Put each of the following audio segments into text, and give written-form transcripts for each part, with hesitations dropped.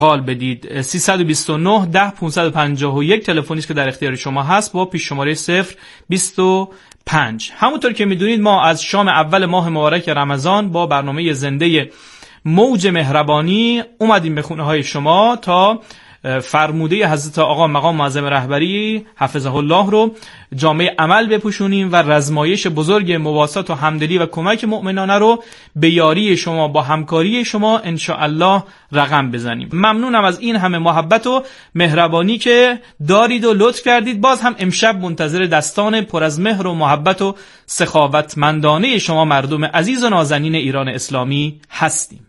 قال بدید. 329 10 551 تلفنی است که در اختیار شما هست با پیش شماره 025. همونطور که میدونید ما از شام اول ماه مبارک رمضان با برنامه زنده موج مهربانی اومدیم به خونه های شما تا فرموده حضرت آقا مقام معظم رهبری حفظه الله رو جامعه عمل بپوشونیم و رزمایش بزرگ مواسات و همدلی و کمک مؤمنانه رو به یاری شما با همکاری شما انشاءالله رقم بزنیم. ممنونم از این همه محبت و مهربانی که دارید و لطف کردید. باز هم امشب منتظر دستان پر از مهر و محبت و سخاوتمندانه شما مردم عزیز و نازنین ایران اسلامی هستیم.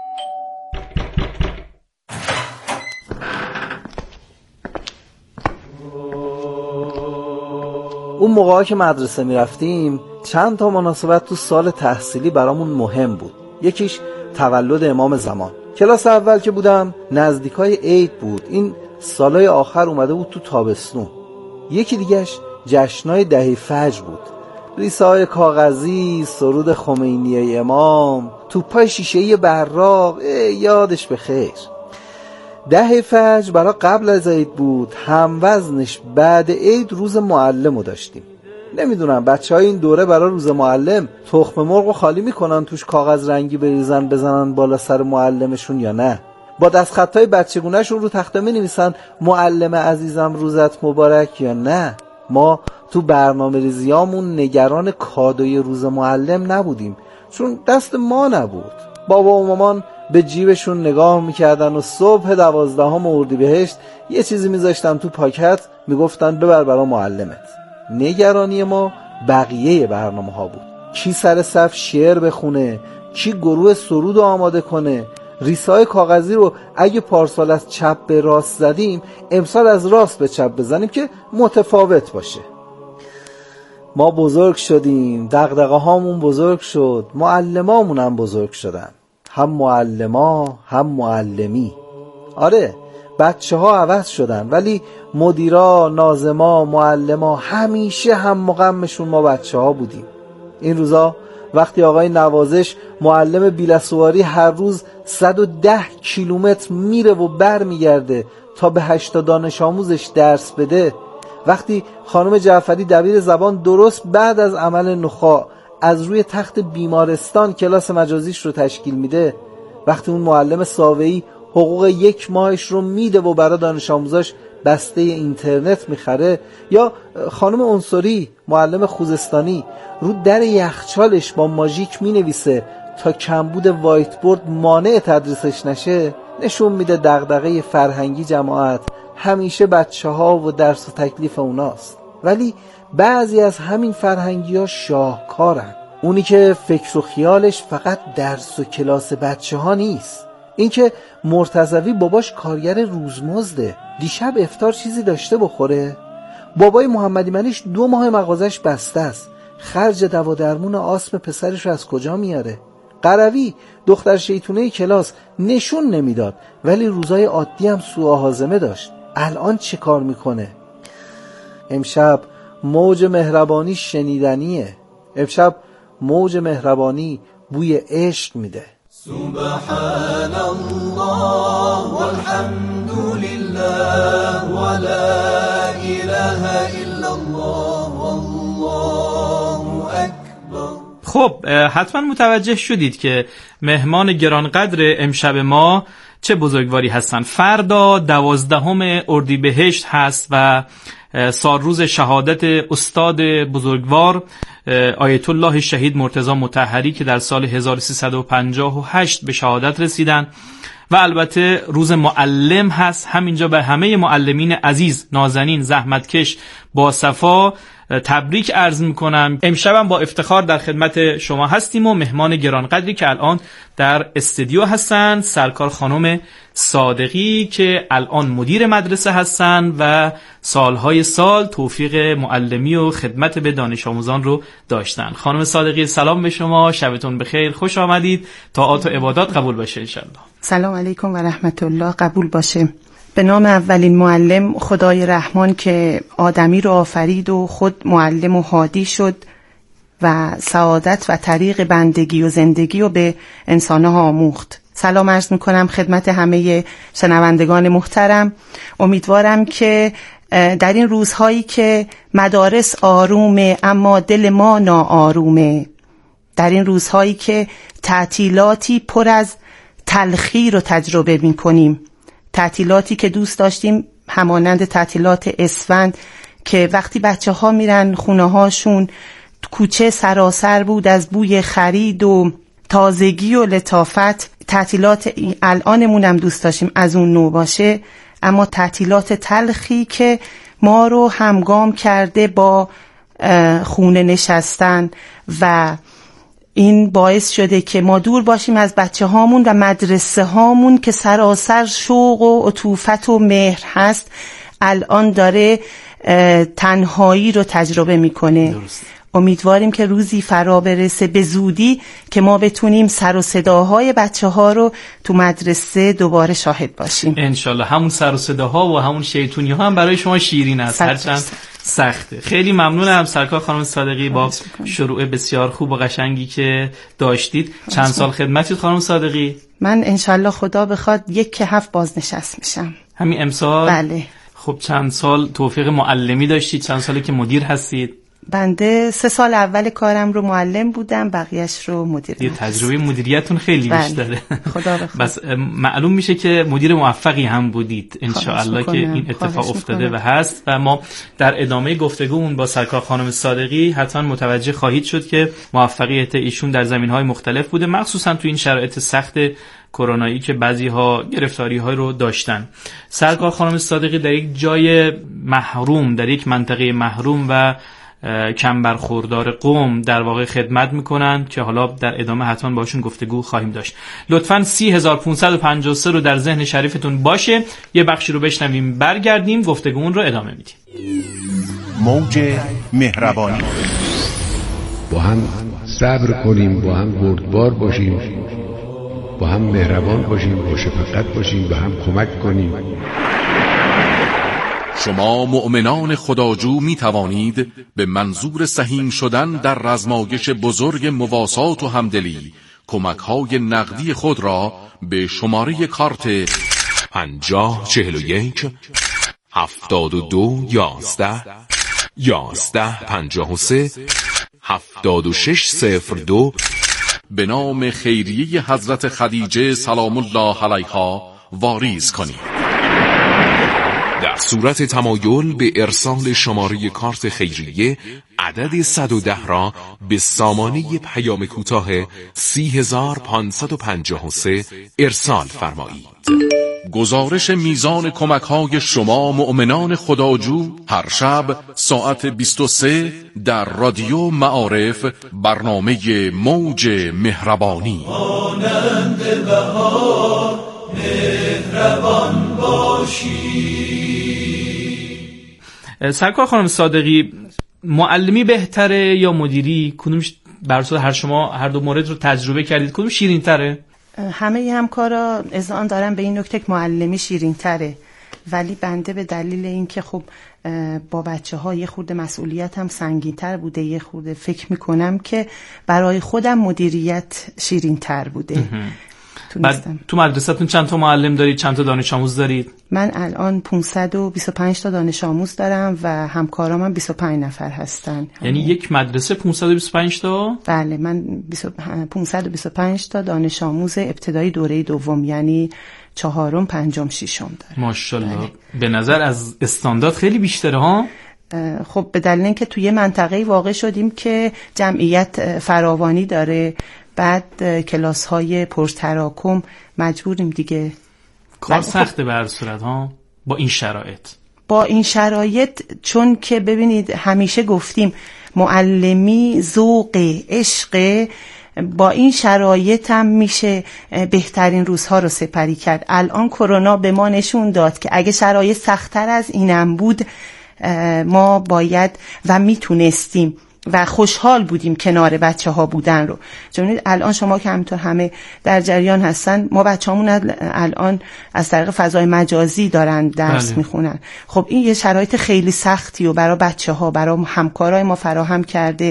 اون موقعا که مدرسه می رفتیم چند تا مناسبت تو سال تحصیلی برامون مهم بود. یکیش تولد امام زمان. کلاس اول که بودم نزدیکای عید بود. این سالای آخر اومده بود تو تابستون. یکی دیگهش جشنای دهه فجر بود. ریسه‌های کاغذی، سرود خمینی امام، توپای شیشه‌ای براق، یادش بخیر. دهه فجر برای قبل از عید بود، هم وزنش بعد عید روز معلمو داشتیم. نمیدونم بچهای این دوره برای روز معلم تخم مرغو خالی میکنن توش کاغذ رنگی بریزن بزنن بالا سر معلمشون یا نه. با دستخطای بچگونه‌شون رو تخته می‌نویسن معلم عزیزم روزت مبارک یا نه. ما تو برنامه‌ریزیامون نگران کادوی روز معلم نبودیم چون دست ما نبود. بابا و مامان به جیبشون نگاه میکردن و صبح 12 اردیبهشت یه چیزی میذاشتن تو پاکت میگفتن ببر برا معلمت. نگرانی ما بقیه برنامه ها بود. کی سر صف شعر بخونه، کی گروه سرود رو آماده کنه. ریسه‌های کاغذی رو اگه پارسال از چپ به راست زدیم امسال از راست به چپ بزنیم که متفاوت باشه. ما بزرگ شدیم، دغدغه هامون بزرگ شد، معلمامون هم بزرگ شدن. هم معلما هم معلمی. آره بچه ها عوض شدن ولی مدیرا، ناظما، معلما همیشه هم مقامشون ما بچه ها بودیم. این روزا وقتی آقای نوازش معلم بیلسواری هر روز 110 کیلومتر میره و بر میگرده تا به 80 دانش آموزش درس بده، وقتی خانم جعفری دبیر زبان درست بعد از عمل نخاع از روی تخت بیمارستان کلاس مجازیش رو تشکیل میده، وقتی اون معلم ساوه‌ای حقوق 1 ماهش رو میده و برای دانش آموزاش بسته اینترنت میخره، یا خانم انصاری معلم خوزستانی رو در یخچالش با ماژیک مینویسه تا کمبود وایت بورد مانع تدریسش نشه، نشون میده دغدغه فرهنگی جماعت همیشه بچه‌ها و درس و تکلیف اوناست. ولی بعضی از همین فرهنگی ها شاهکارن. اونی که فکر و خیالش فقط درس و کلاس بچه ها نیست. این که مرتضوی باباش کارگر روزمزده، دیشب افطار چیزی داشته بخوره؟ بابای محمدی منیش 2 ماه مغازش بسته است، خرج دوا درمون آسم پسرش رو از کجا میاره؟ قروی دختر شیطونه کلاس نشون نمیداد ولی روزای عادی هم سوء هاضمه داشت. الان چه کار میکنه؟ امشب موج مهربانی شنیدنیه. امشب موج مهربانی بوی عشق میده. سبحان الله والحمد لله ولا اله الا الله والله اکبر. خب حتما متوجه شدید که مهمان گرانقدر امشب ما چه بزرگواری هستن. فردا 12 اردیبهشت هست و سالروز شهادت استاد بزرگوار آیت الله شهید مرتضی مطهری که در سال 1358 به شهادت رسیدن و البته روز معلم هست. همینجا به همه معلمین عزیز، نازنین، زحمتکش، با صفا تبریک عرض میکنم. امشبم با افتخار در خدمت شما هستیم و مهمان گرانقدری که الان در استودیو هستن، سرکار خانم صادقی که الان مدیر مدرسه هستن و سالهای سال توفیق معلمی و خدمت به دانش آموزان رو داشتن. خانم صادقی سلام به شما، شبتون بخیر، خوش آمدید، طاعات و عبادات قبول باشه انشالله. سلام علیکم و رحمت الله، قبول باشه. به نام اولین معلم خدای رحمان که آدمی رو آفرید و خود معلم و هادی شد و سعادت و طریق بندگی و زندگی رو به انسانها آموخت. سلام عرض میکنم خدمت همه شنوندگان محترم. امیدوارم که در این روزهایی که مدارس آرومه اما دل ما ناآرومه، در این روزهایی که تعطیلاتی پر از تلخی رو تجربه میکنیم، تعطیلاتی که دوست داشتیم همانند تعطیلات اسفند که وقتی بچه ها میرن خونه هاشون کوچه سراسر بود از بوی خرید و تازگی و لطافت، تعطیلات الانمون هم دوست داشتیم از اون نوع باشه، اما تعطیلات تلخی که ما رو همگام کرده با خونه نشستن و این باعث شده که ما دور باشیم از بچه هامون و مدرسه هامون که سراسر شوق و عطوفت و مهر هست، الان داره تنهایی رو تجربه میکنه. امیدواریم که روزی فرا برسه به زودی که ما بتونیم سر و صداهای بچه ها رو تو مدرسه دوباره شاهد باشیم. انشالله. همون سر و صداها و همون شیطونی ها هم برای شما شیرین است هرچند سخته. خیلی ممنونم سرکار خانم صادقی با شروع بسیار خوب و قشنگی که داشتید. چند سال خدمتید خانم صادقی؟ من انشالله خدا بخواد 1 بازنشست میشم. همین امسال؟ بله. خب چند سال توفیق معلمی داشتید؟ چند سالی که مدیر هستید؟ بنده 3 سال اول کارم رو معلم بودم، بقیهش رو مدیر. یه تجربه مدیریتون خیلی بیشتره. خدا بخواد. بس معلوم میشه که مدیر موفقی هم بودید انشاءالله که این اتفاق افتاده و هست و ما در ادامه گفتگومون با سرکار خانم صادقی حتما متوجه خواهید شد که موفقیت ایشون در زمینهای مختلف بوده، مخصوصا تو این شرایط سخت کرونایی که بعضی‌ها گرفتاری‌ها رو داشتن. سرکار خانم صادقی در یک جای محروم، در یک منطقه محروم و کم برخوردار قم در واقع خدمت میکنن که حالا در ادامه حتما باشون گفتگو خواهیم داشت. لطفاً 30553 رو در ذهن شریفتون باشه. یه بخشی رو بشنویم برگردیم گفتگومون رو ادامه میدیم. موج مهربانی. با هم صبر کنیم، با هم بردبار باشیم، با هم مهربان باشیم، با شفقت باشیم، با هم کمک کنیم. شما مؤمنان خداجو می توانید به منظور سهیم شدن در رزمایش بزرگ مواسات و همدلی کمک‌های نقدی خود را به شماره کارت 5041 72 11 11 53 7602 به نام خیریه حضرت خدیجه سلام الله علیها واریز کنید. در صورت تمایل به ارسال شماره کارت خیریه عدد 110 را به سامانه پیام کوتاه 30553 ارسال فرمایید. گزارش میزان کمک‌های شما مؤمنان خداجو هر شب ساعت 23 در رادیو معارف برنامه موج مهربانی. مانند بهار مهربان باشی. سرکار خانم صادقی، معلمی بهتره یا مدیری؟ کدومش بر اساس هر دو مورد رو تجربه کردید، کدوم شیرین تره؟ همه همکارا اذعان دارن به این نکته که معلمی شیرین تره، ولی بنده به دلیل اینکه خب با بچه‌ها یه خورده مسئولیت هم سنگین تر بوده، یه خورده فکر میکنم که برای خودم مدیریت شیرین تر بوده. تو مدرسه‌تون چند تا معلم دارید؟ چند تا دانش آموز دارید؟ من الان 525 تا دانش آموز دارم و همکارام هم 25 نفر هستن. یعنی یک مدرسه 525 تا؟ بله، من 525 تا دانش آموز ابتدایی دوره دوم، یعنی 4م 5م 6م دارم. ماشاءالله. به نظر از استاندارد خیلی بیشتره ها؟ خب به دلیل اینکه توی منطقه واقع شدیم که جمعیت فراوانی داره، بعد کلاس های پرتراکم، مجبوریم دیگه. کار سخته به هر صورت ها با این شرایط. با این شرایط چون که ببینید همیشه گفتیم معلمی ذوق، عشق، با این شرایط هم میشه بهترین روزها رو سپری کرد. الان کرونا به ما نشون داد که اگه شرایط سخت‌تر از اینم بود ما باید و میتونستیم و خوشحال بودیم کنار بچه ها بودن رو. چون الان شما که همینطور همه در جریان هستن، ما بچه همون الان از طریق فضای مجازی دارن درس میخونن. خب این یه شرایط خیلی سختی و برای بچه ها، برای همکارای ما فراهم کرده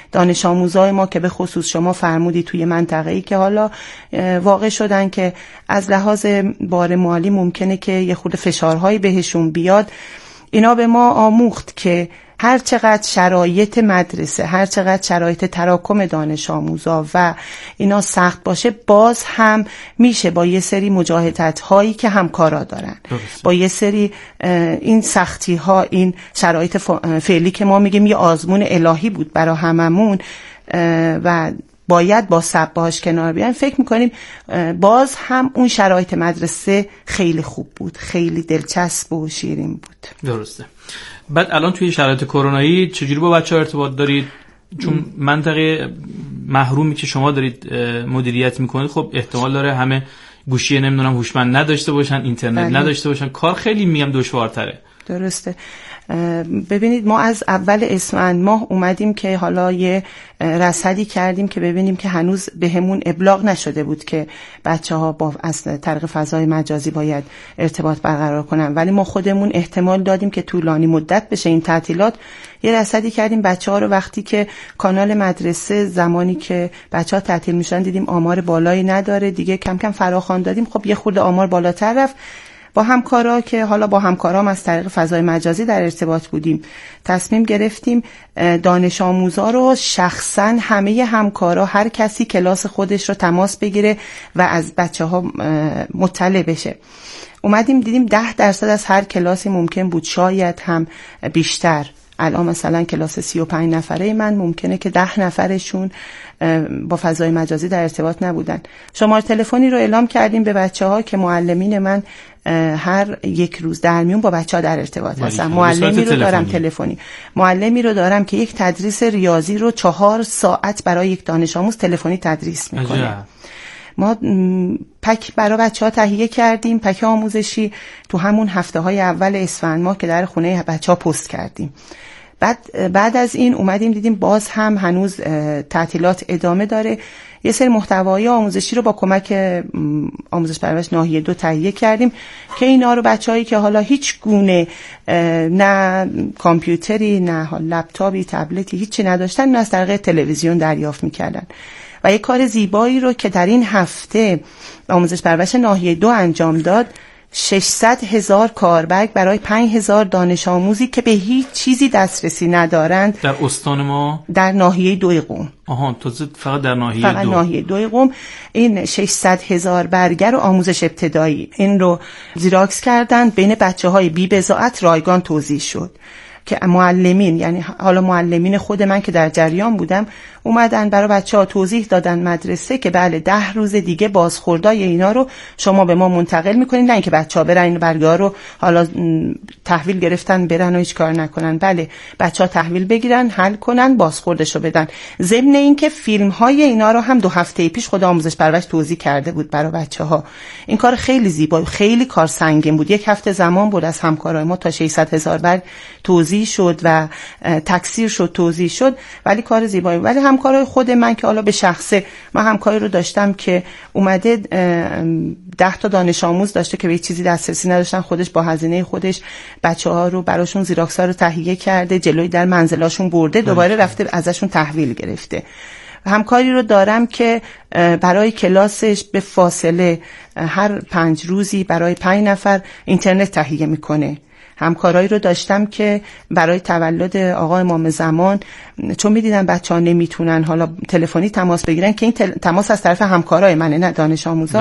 دانش آموزای ما که به خصوص شما فرمودی توی منطقه‌ای که حالا واقع شدن که از لحاظ بار مالی ممکنه که یه خورده فشارهایی بهشون بیاد، اینا به ما آموخت که هر چقدر شرایط مدرسه، هر چقدر شرایط تراکم دانش آموزا و اینا سخت باشه، باز هم میشه با یه سری مجاهدت هایی که همکارا دارن، با یه سری این سختی ها، این شرایط فعلی که ما میگیم یه آزمون الهی بود برای هممون و باید با صبر باهاش کنار بیان، فکر میکنیم باز هم اون شرایط مدرسه خیلی خوب بود، خیلی دلچسب و شیرین بود. درسته. بعد الان توی شرایط کرونایی چجوری با بچه‌ها ارتباط دارید؟ چون منطقه محرومی که شما دارید مدیریت میکنید خب احتمال داره همه گوشی نمیدونم هوشمند نداشته باشن، اینترنت نداشته باشن، کار خیلی میگم دشوارتره. درسته. ببینید ما از اول اسفند ماه اومدیم که حالا یه رصدی کردیم که ببینیم که هنوز بهمون ابلاغ نشده بود که بچه‌ها با از طریق فضای مجازی باید ارتباط برقرار کنن، ولی ما خودمون احتمال دادیم که طولانی مدت بشه این تعطیلات. یه رصدی کردیم بچه‌ها رو، وقتی که کانال مدرسه زمانی که بچه‌ها تعطیل میشن دیدیم آمار بالایی نداره، دیگه کم کم فراخوان دادیم، خب یه خورده آمار بالاتر رفت. با همکارا که حالا با همکارام از طریق فضای مجازی در ارتباط بودیم، تصمیم گرفتیم دانش آموزا رو شخصا همه همکارا هر کسی کلاس خودش رو تماس بگیره و از بچه‌ها مطلع بشه. اومدیم دیدیم 10% از هر کلاسی ممکن بود، شاید هم بیشتر. الان مثلا کلاس 35 نفره من ممکنه که 10 نفرشون با فضای مجازی در ارتباط نبودن. شماره تلفنی رو اعلام کردیم به بچه‌ها که معلمین من هر یک روز در میون با بچه‌ها در ارتباط هستن. معلمی رو دارم تلفنی، معلمی رو دارم که یک تدریس ریاضی رو 4 ساعت برای یک دانش آموز تلفنی تدریس میکنه. ما پک برای بچه‌ها تهیه کردیم، پک آموزشی تو همون هفته‌های اول اسفند ماه که در خونه بچه‌ها پست کردیم. بعد از این اومدیم دیدیم باز هم هنوز تعطیلات ادامه داره. یه سری محتوای آموزشی رو با کمک آموزش پرورش ناحیه 2 تهیه کردیم که اینا رو بچه‌هایی که حالا هیچ گونه نه کامپیوتری، نه لپتاپی، تبلتی، هیچی نداشتن، اینا از طریق تلویزیون دریافت می‌کردن. و یک کار زیبایی رو که در این هفته آموزش پرورش ناحیه 2 انجام داد، 600,000 کاربرگ برای 5,000 دانش آموزی که به هیچ چیزی دسترسی ندارند در استان ما، در ناحیه 2 قم. فقط در ناحیه 2. فقط ناحیه 2 قم. این 600,000 برگر و آموزش ابتدایی این رو زیراکس کردن، بین بچه‌های بی بضاعت رایگان توزیع شد که معلمین، یعنی حالا معلمین خود من که در جریان بودم، اومدن برای بچه‌ها توضیح دادن مدرسه که بله 10 روز دیگه بازخوردای اینا رو شما به ما منتقل میکنین، نه اینکه بچه‌ها برن این برگه‌ها رو حالا تحویل گرفتن برن و هیچ کار نکنن. بله بچه‌ها تحویل بگیرن، حل کنن، بازخوردشو بدن. ضمن اینکه فیلم‌های اینا رو هم 2 هفته پیش خود آموزش پرورش توضیح کرده بود برای بچه‌ها. این کار خیلی زیبا، خیلی کار سنگین بود. 1 هفته زمان بود از همکارای ما تا 600,000 برگ توضیح شد و تکثیر شد، توضیح شد، ولی کار زیبایی. ولی همکارای خود من که حالا به شخصه من همکاری رو داشتم که اومده 10 تا دانش آموز داشته که به چیزی دسترسی نداشتن، خودش با هزینه خودش بچه‌ها رو براشون زیراکس‌ها رو تهیه کرده، جلوی در منزلاشون برده، دوباره رفته ازشون تحویل گرفته. همکاری رو دارم که برای کلاسش به فاصله هر 5 روزی برای 5 نفر اینترنت تهیه میکنه. همکارایی رو داشتم که برای تولد آقا امام زمان، چون می‌دیدن بچه‌ها نمیتونن حالا تلفنی تماس بگیرن، که این تماس از طرف همکارای منه نه دانش آموزا،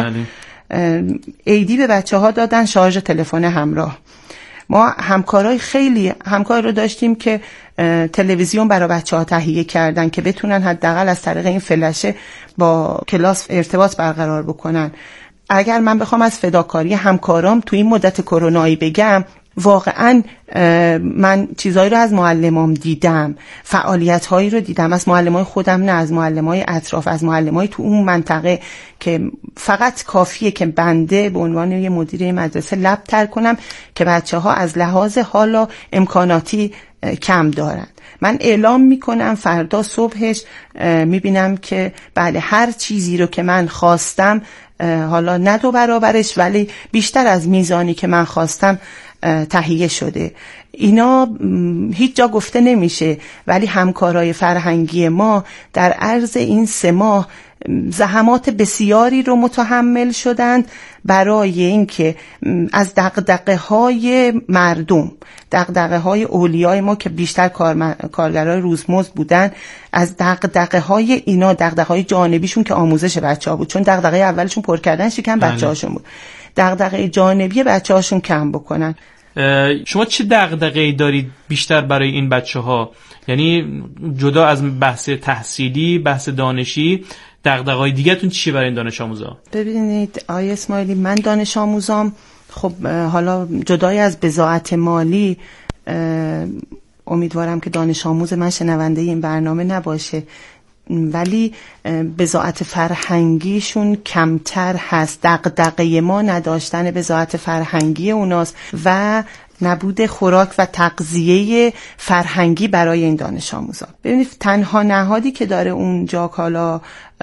ایدی به بچه‌ها دادن، شارژ تلفن همراه. ما همکاری رو داشتیم که تلویزیون برای بچه‌ها تهیه کردن که بتونن حداقل از طریق این فلشه با کلاس ارتباط برقرار بکنن. اگر من بخوام از فداکاری همکارام تو این مدت کرونایی بگم، واقعا من چیزایی رو از معلمام دیدم، فعالیت‌هایی رو دیدم از معلمای خودم، نه از معلمای اطراف، از معلمای تو اون منطقه، که فقط کافیه که بنده به عنوان یه مدیر مدرسه لب تر کنم که بچه‌ها از لحاظ حالا امکاناتی کم دارن. من اعلام میکنم فردا صبحش میبینم که بله هر چیزی رو که من خواستم، حالا نه 2 برابرش ولی بیشتر از میزانی که من خواستم تهیه شده. اینا هیچ جا گفته نمیشه، ولی همکارای فرهنگی ما در عرض این 3 ماه زحمات بسیاری رو متحمل شدند برای اینکه از دغدغه‌های مردم، دغدغه‌های اولیای ما که بیشتر کارگرای روزمزد بودن، از دغدغه‌های اینا، دغدغه‌های جانبیشون که آموزش بچه‌ها بود، چون دغدغه اولشون پر کردن شکم بچه‌هاشون بود، دغدغه جانبی بچه‌هاشون کم بکنن. شما چه دغدغه‌ای دارید بیشتر برای این بچه‌ها؟ یعنی جدا از بحث تحصیلی، بحث دانشی، دغدغه‌های دیگه‌تون چیه برای این دانش آموزا؟ ببینید آقای اسماعیلی، من دانش آموزام خب حالا جدای از بضاعت مالی، امیدوارم که دانش آموز من شنونده این برنامه نباشه، ولی بضاعت فرهنگیشون کمتر هست. دغدغه ما نداشتن بضاعت فرهنگی اوناست و نبود خوراک و تغذیه فرهنگی برای این دانش آموزان. ببینید تنها نهادی که داره اونجا حالا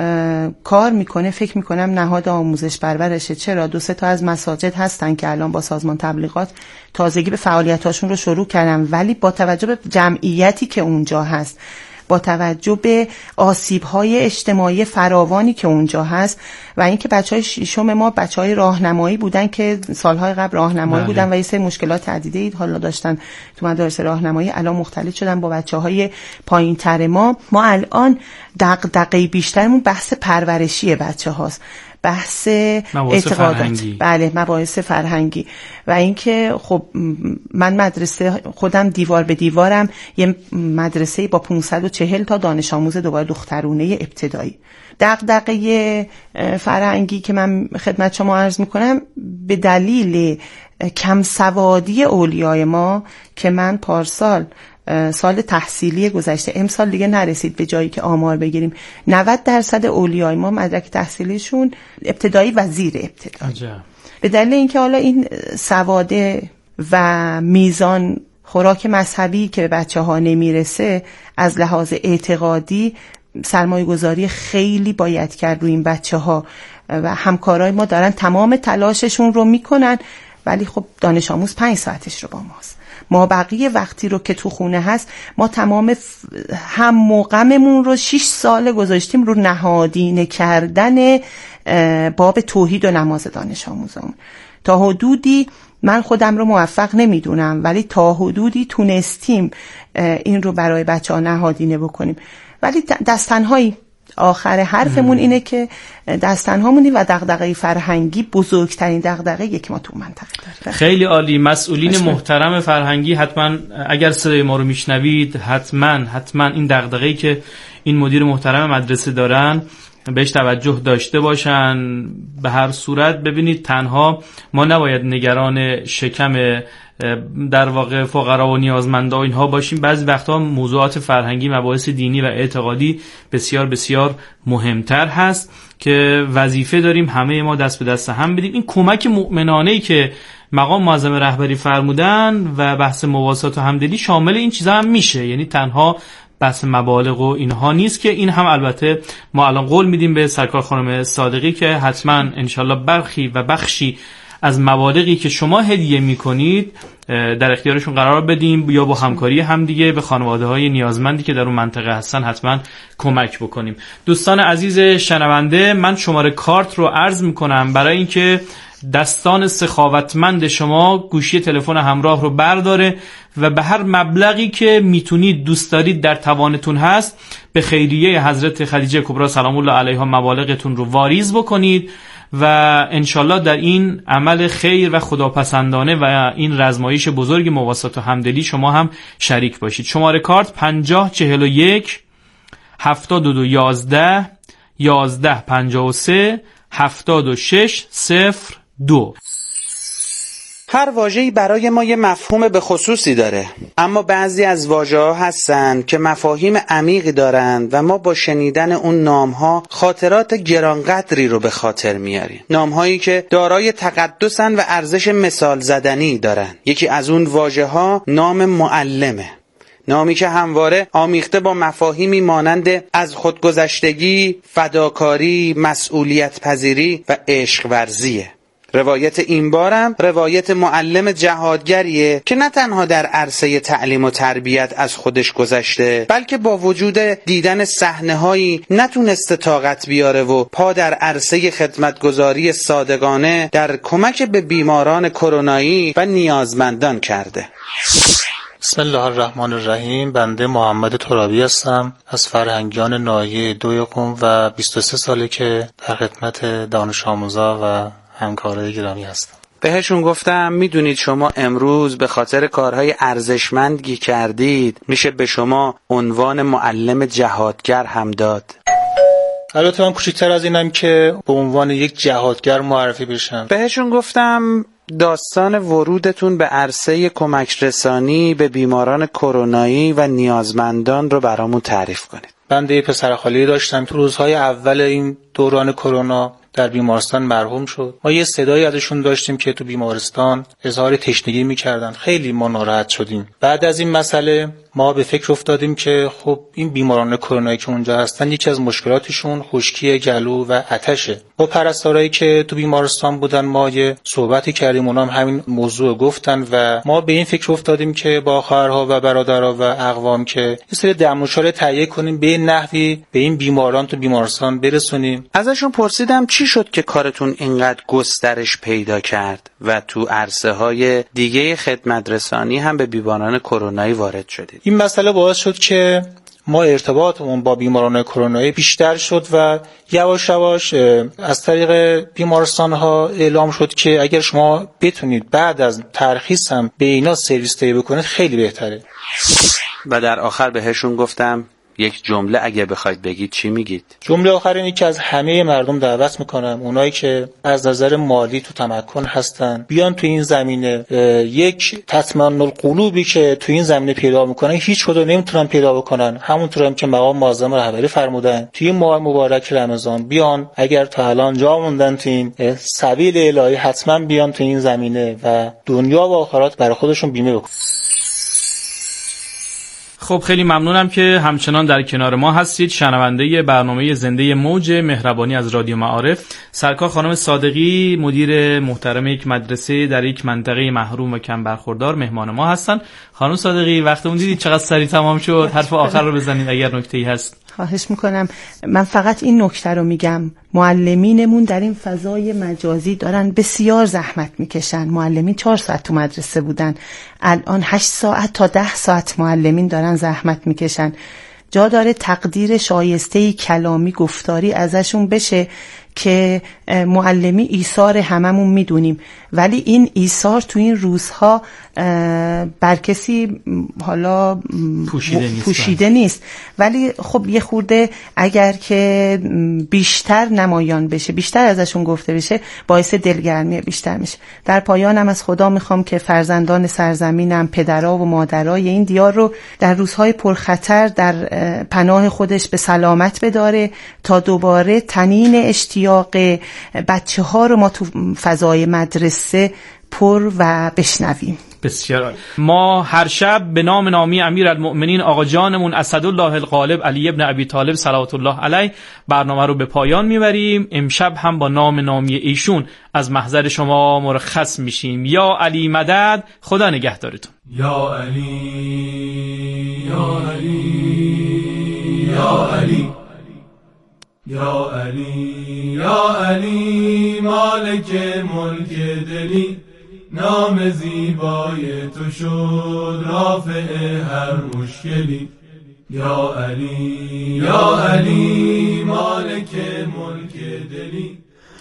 کار میکنه فکر میکنم نهاد آموزش پرورشه. چرا 2-3 تا از مساجد هستن که الان با سازمان تبلیغات تازگی به فعالیتاشون رو شروع کردن، ولی با توجه به جمعیتی که اونجا هست، با توجه به آسیب‌های اجتماعی فراوانی که اونجا هست و اینکه بچه‌های ششم ما بچه‌های راهنمایی بودن که سالهای قبل راهنمایی بودن و یه سری مشکلات عدیده‌ای حالا داشتن تو مدارس راهنمایی، الان مختلط شدن با بچه‌های پایین‌تر ما الان دغدغه بیشترمون بحث پرورشی بچه‌هاست، بحث اعتقادات، بله مباحث فرهنگی و اینکه خب من مدرسه خودم دیوار به دیوارم یه مدرسه با 540 تا دانش آموز دوباره دخترونه ابتدایی. دغدغه فرهنگی که من خدمت شما عرض میکنم به دلیل کم سوادی اولیای ما که من پارسال سال تحصیلی گذشته، امسال دیگه نرسید به جایی که آمار بگیریم، 90% اولیای ما مدرک تحصیلیشون ابتدایی و زیر ابتدایی. به دلیل اینکه حالا این سواده و میزان خوراک مذهبی که به بچه‌ها نمیرسه، از لحاظ اعتقادی سرمایه گذاری خیلی باید کرد روی این بچه‌ها و همکارای ما دارن تمام تلاششون رو میکنن، ولی خب دانش آموز 5 ساعتش رو با ماست. ما بقیه وقتی رو که تو خونه هست ما تمام هم موقعمون رو 6 سال گذاشتیم رو نهادینه کردن باب توحید و نماز دانش آموزامون. تا حدودی من خودم رو موفق نمیدونم، ولی تا حدودی تونستیم این رو برای بچه‌ها نهادینه بکنیم، ولی دستنهایی آخر حرفمون اینه که دستنها موندیم و دغدغه فرهنگی بزرگترین دغدغه‌ای که ما تو منطقه داریم. خیلی عالی. مسئولین محترم فرهنگی حتما اگر صدای ما رو میشنوید حتما این دغدغه‌ای که این مدیر محترم مدرسه دارن بهش توجه داشته باشن. به هر صورت ببینید تنها ما نباید نگران شکم در واقع فقرا و نیازمندا و اینها باشیم. بعضی وقتا موضوعات فرهنگی، مباحث دینی و اعتقادی بسیار بسیار مهمتر هست که وظیفه داریم همه ما دست به دست هم بدیم. این کمک مؤمنانه‌ای که مقام معظم رهبری فرمودن و بحث مواسات و همدلی شامل این چیزا هم میشه، یعنی تنها بحث مبالغ و اینها نیست که این هم البته ما الان قول میدیم به سرکار خانم صادقی که حتما انشالله برخی و بخشی از مبالغی که شما هدیه میکنید در اختیارشون قرار بدیم یا با همکاری هم دیگه به خانواده های نیازمندی که در اون منطقه هستن حتما کمک بکنیم. دوستان عزیز شنونده، من شماره کارت رو عرض میکنم برای اینکه دستان سخاوتمند شما گوشی تلفن همراه رو برداره و به هر مبلغی که میتونید دوست دارید در توانتون هست به خیریه حضرت خدیجه کبری سلام الله علیها مبالغتون رو واریز بکنید و انشالله در این عمل خیر و خداپسندانه و این رزمایش بزرگ مواسات و همدلی شما هم شریک باشید. شماره کارت 5041 72 11 11 53 76 02. هر واژه‌ای برای ما یه مفهوم به خصوصی داره، اما بعضی از واژه‌ها هستن که مفاهیم عمیقی دارن و ما با شنیدن اون نام‌ها خاطرات گرانقدری رو به خاطر میاریم. نام‌هایی که دارای تقدسن و ارزش مثال زدنی دارن. یکی از اون واژه‌ها نام معلمه، نامی که همواره آمیخته با مفاهیمی مانند از خودگذشتگی، فداکاری، مسئولیت پذیری و عشق ورزیه. روایت این بارم روایت معلم جهادگریه که نه تنها در عرصه تعلیم و تربیت از خودش گذشته، بلکه با وجود دیدن صحنه‌هایی نتونسته طاقت بیاره و پا در عرصه خدمتگزاری صادقانه در کمک به بیماران کرونایی و نیازمندان کرده. بسم الله الرحمن الرحیم. بنده محمد ترابی هستم از فرهنگیان ناحیه 2 قم و 23 ساله که در خدمت دانش آموزا و همکارای گرامی هستم. بهشون گفتم میدونید شما امروز به خاطر کارهای ارزشمندی کردید میشه به شما عنوان معلم جهادگر هم داد. البته من کوچکتر از اینم که به عنوان یک جهادگر معرفی بشم. بهشون گفتم داستان ورودتون به عرصه کمک رسانی به بیماران کرونایی و نیازمندان رو برامون تعریف کنید. بنده پسر خالی داشتم تو روزهای اول این دوران کرونا در بیمارستان مرحوم شد. ما یه صدایی ازشون داشتیم که تو بیمارستان اظهار تشنگی میکردن. خیلی ما ناراحت شدیم. بعد از این مسئله ما به فکر افتادیم که خب این بیماران کرونایی که اونجا هستن یکی از مشکلاتشون خشکی گلو و آتشه. با پرستارایی که تو بیمارستان بودن ما یه صحبتی کردیم، اونام همین موضوع گفتن و ما به این فکر افتادیم که با خواهرها و برادرها و اقوام که یه سری دمنوشاره تهیه کنیم به نحوی به این بیماران تو بیمارستان برسونیم. ازشون پرسیدم چی شد که کارتون اینقدر گسترش پیدا کرد و تو عرصه‌های دیگه خدمت رسانی هم به بیماران کرونایی وارد شدید؟ این مسئله باعث شد که ما ارتباطمون با بیماران کرونایی بیشتر شد و یواش یواش از طریق بیمارستان‌ها اعلام شد که اگر شما بتونید بعد از ترخیص هم به اینا سرویس تهیه بکنید خیلی بهتره. و در آخر بهشون گفتم یک جمله اگه بخواید بگید چی میگید؟ جمله آخر اینه که از همه مردم دعوت میکنم اونایی که از نظر مالی تو تمکن هستن بیان تو این زمینه. یک تطمئن القلوبی که تو این زمینه پیدا میکنن هیچ کدوم نمیتونن پیدا بکنن. همونطور هم که مقام معظم رهبری فرمودن توی ماه مبارک رمضان بیان، اگر تا الان جا موندن تو این سبیل الهی حتما بیان تو این زمینه و دنیا و آخرت برای خودشون بیمه بکنن. خب خیلی ممنونم که همچنان در کنار ما هستید. شنونده برنامه زنده موج مهربانی از رادیو معارف. سرکار خانم صادقی مدیر محترم یک مدرسه در یک منطقه محروم و کم برخوردار مهمان ما هستن. خانم صادقی وقتمون دیدید چقدر سریع تمام شد. حرف آخر رو بزنید اگر نکته‌ای هست. خواهش میکنم. من فقط این نکته رو میگم، معلمینمون در این فضای مجازی دارن بسیار زحمت میکشن. معلمین 4 ساعت تو مدرسه بودن، الان 8 ساعت تا 10 ساعت معلمین دارن زحمت میکشن. جا داره تقدیر شایسته‌ای کلامی گفتاری ازشون بشه که معلمی ایثار هممون میدونیم، ولی این ایثار تو این روزها بر کسی حالا پوشیده نیست. ولی خب یه خورده اگر که بیشتر نمایان بشه، بیشتر ازشون گفته بشه، باعث دلگرمی بیشتر میشه. در پایانم از خدا میخوام که فرزندان سرزمینم، پدرها و مادرای این دیار رو در روزهای پرخطر در پناه خودش به سلامت بداره تا دوباره تنین اشتیاق بچه ها رو ما تو فضای مدرسه پر و بشنویم. بسیار. ما هر شب به نام نامی امیرالمؤمنین آقا جانمون اسدالله الغالب علی ابن ابی طالب صلوات الله علیه برنامه رو به پایان میبریم. امشب هم با نام نامی ایشون از محضر شما مرخص میشیم. یا علی مدد. خدا نگهدارتون. یا علی یا علی یا علی یا علی یا علی مالک ملک دلی، نام زیبای تو شد رافع هر مشکلی. یا علی یا علی مالک ملک دلی.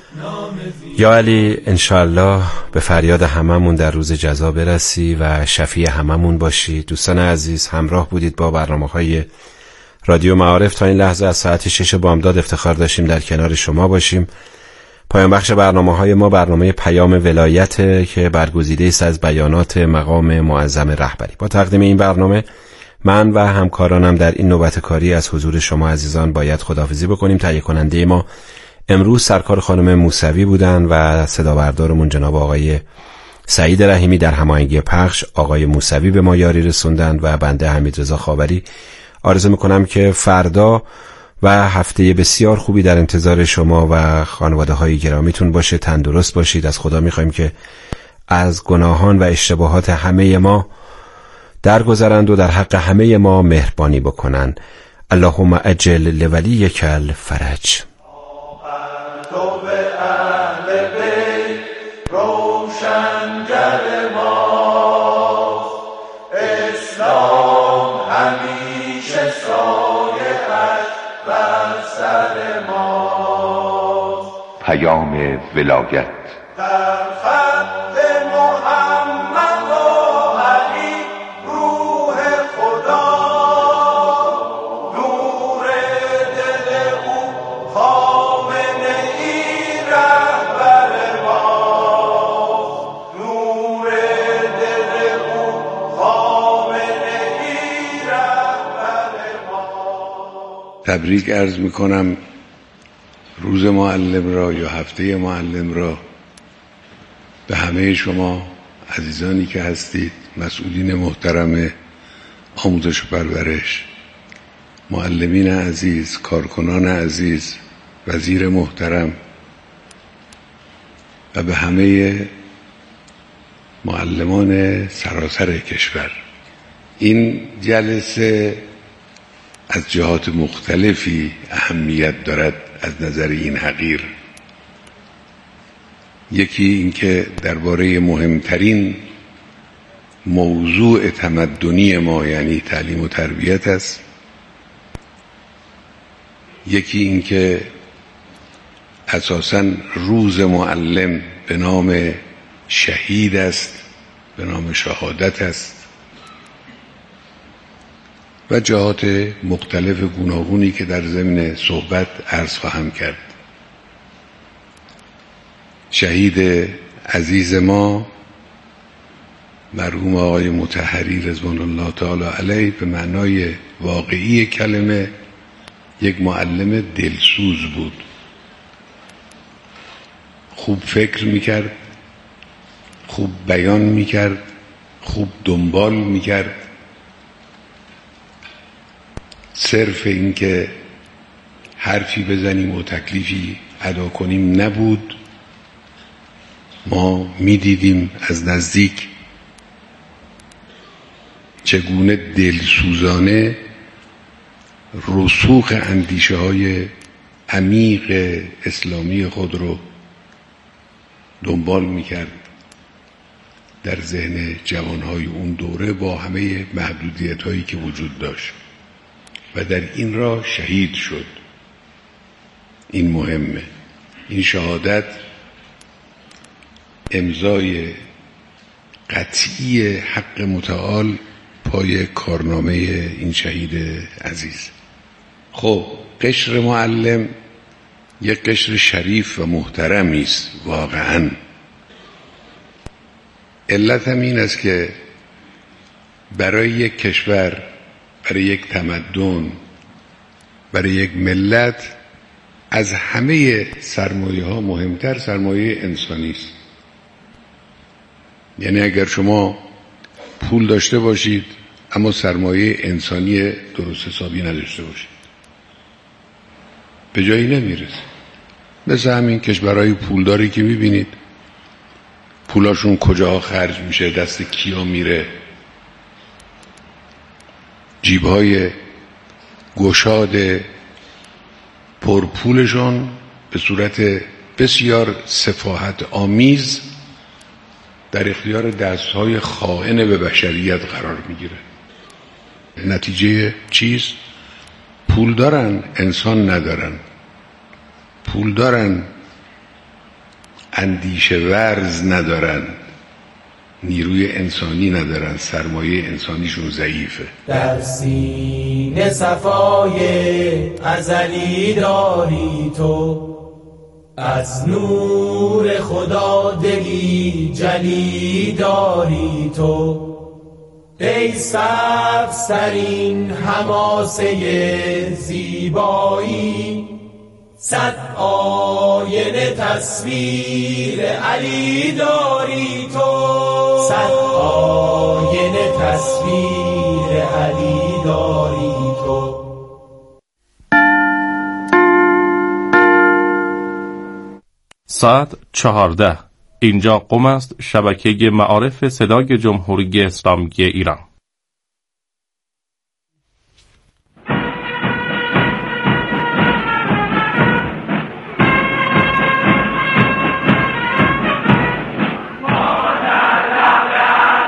یا علی انشاءالله به فریاد هممون در روز جزا برسی و شفیع هممون باشی. دوستان عزیز همراه بودید با برنامه‌های رادیو معارف تا این لحظه. از ساعت 6 بامداد افتخار داشتیم در کنار شما باشیم. پایان بخش برنامه‌های ما برنامه پیام ولایت که برگزیده است از بیانات مقام معظم رهبری. با تقدیم این برنامه من و همکارانم در این نوبت کاری از حضور شما عزیزان باید خداحافظی بکنیم. تهیه کننده ما امروز سرکار خانم موسوی بودن و صدا بردارمون جناب آقای سعید رحیمی، در هماهنگی پخش آقای موسوی به ما یاری رسوندند و بنده حمیدرضا خاوری آرزو میکنم که فردا و هفته بسیار خوبی در انتظار شما و خانواده های گرامیتون باشه. تندرست باشید. از خدا میخوایم که از گناهان و اشتباهات همه ما درگذرند و در حق همه ما مهربانی بکنن. اللهم اجل لولیک الفرج. پیام ولایت در خط محمد و علی روح خدا، نور دل او خامنه ای رهبر ما، نور دل او خامنه ای رهبر ما. تبریک عرض میکنم روز معلم را یا هفته معلم را به همه شما عزیزانی که هستید، مسئولین محترم آموزش و پرورش، معلمین عزیز، کارکنان عزیز، وزیر محترم و به همه معلمان سراسر کشور. این جلسه از جهات مختلفی اهمیت دارد از نظر این حقیر. یکی این که درباره مهمترین موضوع تمدنی ما یعنی تعلیم و تربیت است. یکی این که اساساً روز معلم به نام شهید است، به نام شهادت است و جهات مختلف گوناگونی که در ضمن صحبت عرض خواهم کرد. شهید عزیز ما مرحوم آقای مطهری رضوان الله تعالی علیه به معنای واقعی کلمه یک معلم دلسوز بود. خوب فکر میکرد، خوب بیان میکرد، خوب دنبال میکرد. صرف این که حرفی بزنیم و تکلیفی ادا کنیم نبود. ما میدیدیم از نزدیک چگونه دلسوزانه رسوخ اندیشه های عمیق اسلامی خود رو دنبال میکرد در ذهن جوانهای اون دوره با همه محدودیت هایی که وجود داشت و در این راه شهید شد. این مهمه. این شهادت امضای قطعی حق متعال پای کارنامه این شهید عزیز. خب قشر معلم یک قشر شریف و محترمی است واقعا. علت هم این است که برای یک کشور، برای یک تمدن، برای یک ملت از همه سرمایه ها مهمتر سرمایه انسانی است. یعنی اگر شما پول داشته باشید اما سرمایه انسانی درست حسابی نداشته باشید به جایی نمیرسه. مثل همین کشورهای پولداری که میبینید پولاشون کجا خرج میشه، دست کیا میره، جیبهای گشاد پرپولشون به صورت بسیار سفاهت آمیز در اختیار دستهای خائن به بشریت قرار میگیره. نتیجه چیست؟ پول دارن، انسان ندارن. پول دارن، اندیشه ورز ندارن، نیروی انسانی ندارن، سرمایه انسانیشون ضعیفه. در سینه صفای ازلی داری تو، از نور خدا دلی جلی داری تو، ای سبزترین حماسه زیبایی، صد آینه تصویر علی داری تو، صد آینه تصویر علی داری تو. ساعت 14. اینجا قم است، شبکه معارف صدای جمهوری اسلامی ایران.